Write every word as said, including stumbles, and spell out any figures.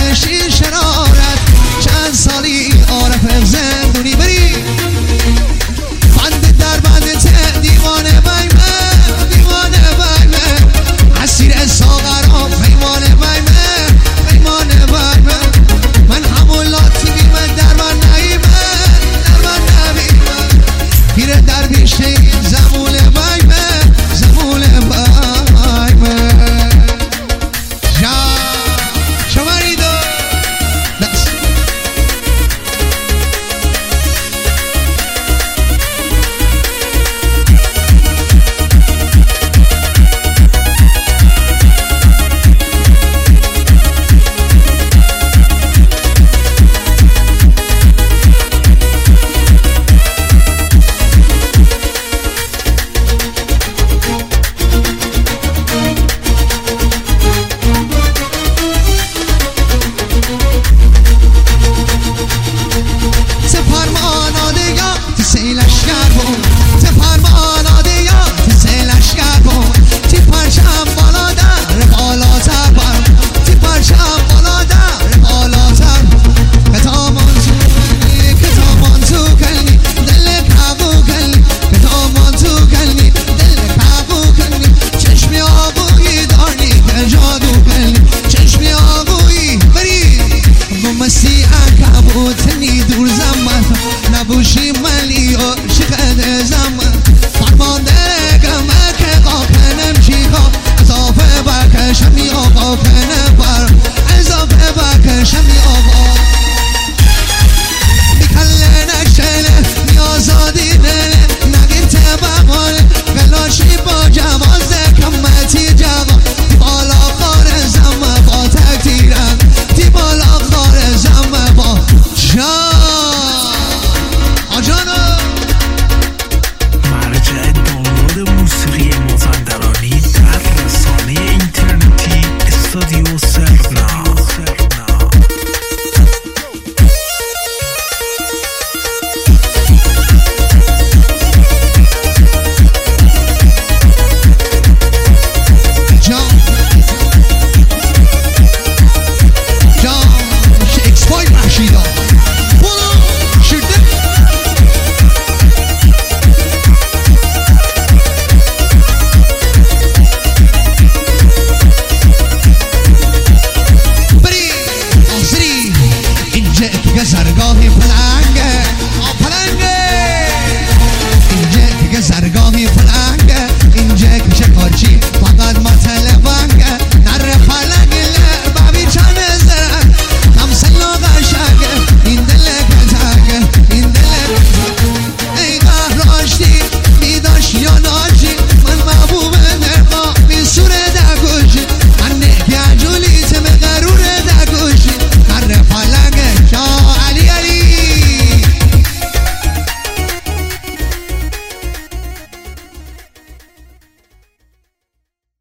بشی شرارت چند سالی عارف زندونی بری بند در بند ته دیوانه بیمه دیوانه بیمه اسیر ساغرام پیمانه بیمه پیمانه بیمه من همون لاتی بیمه در من نایمه در من نبیمه گیره در بیشه زمون بیمه زمون بیمه تنی دور زمان نبوشی ملی و شقد زمان فرمانده گمه که قاکنم چیکا اضافه بکشمی آقا کنه بر اضافه بکشمی آقا میکله نکشله نیازادی نله نگیم تبقاله گلاشی با جوازه کمتی جوان دی بالا خار زمه با تکتیرم دی بالا خار زمه با مرجع دانلود موسیقی مازندرانی در رسانه اینترنتی استودیو سرنا.